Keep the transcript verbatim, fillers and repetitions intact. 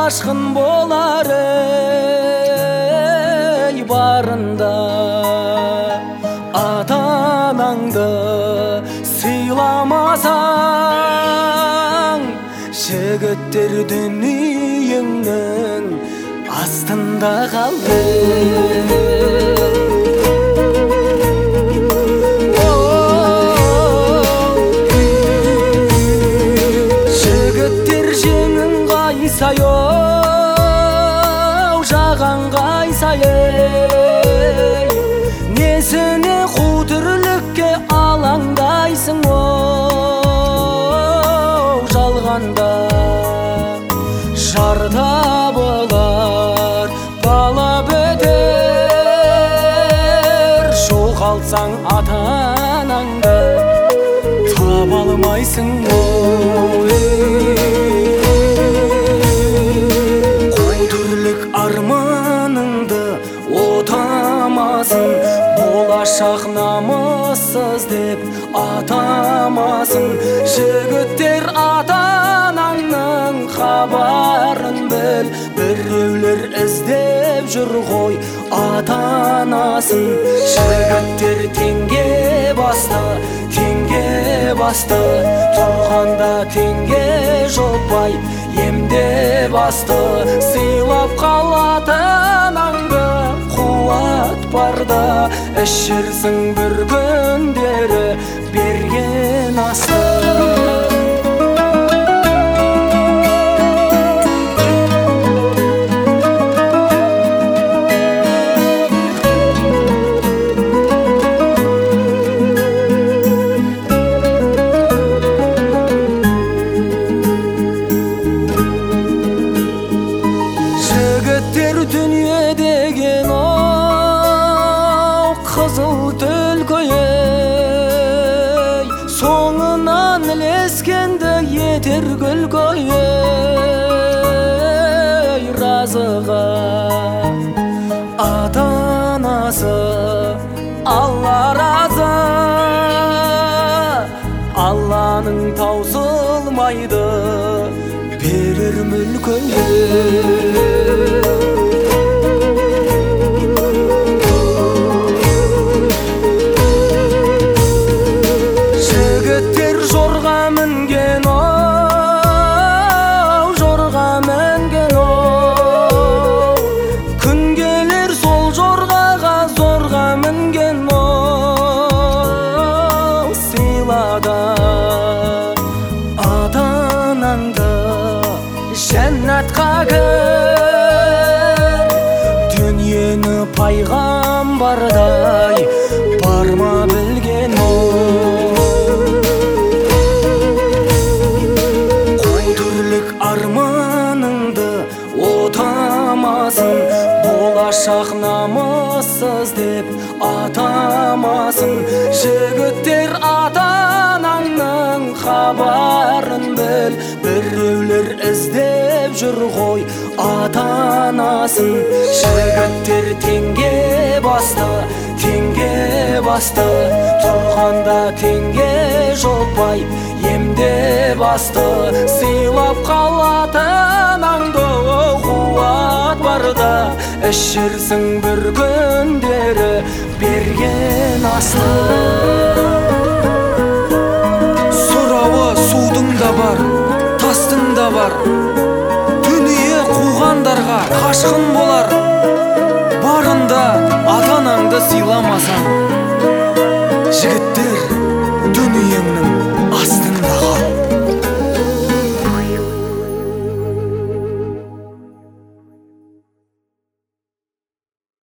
қашқын болар ей барында. Ата-анаңды сыйламасаң, жігіттер дүниеңнің астында қалды. Жігіттер жеңін қайсайоу, жаған қайсай ей, несіне қу тірлікке алаңдайсың оу. Жалғанда жарда болар бала бітер, жоғалтсаң ата-анаңды таба алмайсың ой. Қой түрлік арманыңды отамасың, болашақ намыссыз деп атамасың. Жігіттер ата-анаңның хабарын біл, біреулер іздеп жүр ғой ата-анасын. Жігіттер теңге басты, теңге басты, тұрғанда теңге жолпай емде басты. Сыйлап қал ата-анаңды, қуат барда ішерсің бір күндері берген асты. Жігіттер дүние деген оу, қызыл түлкі ей, соңынан ілескенді етер күлкі ей. Разыға ата-анасы Алла разы, Алланың таусылмайды берер мүлкі ей. Жігіттер жорға мінген оу, жорға мінген оу, күн келер сол жорғаға зорға мінген оу. Сыйлада ата-анаңды жәннатқа кір, дүниені пайғамбардай барма білген оу. Қой түрлік арманыңды отамасың, болашақ намыссыз деп атамасың. Жігіттер ата-анаңның хабарын біл, біреулер іздеп жүр ғой ата-анасын. Жігіттер теңге басты, теңге басты, тұрғанда теңге жолпай емде басты. Сыйлап қал ата-анаңды, қуат барда ішерсің бір күндері берген асты. Сұрауы судың да бар, тастың да бар, дүние қуғандарға қашқын болар. Барында ата-анаңды сыйламасаң, жігіттер дүниеңнің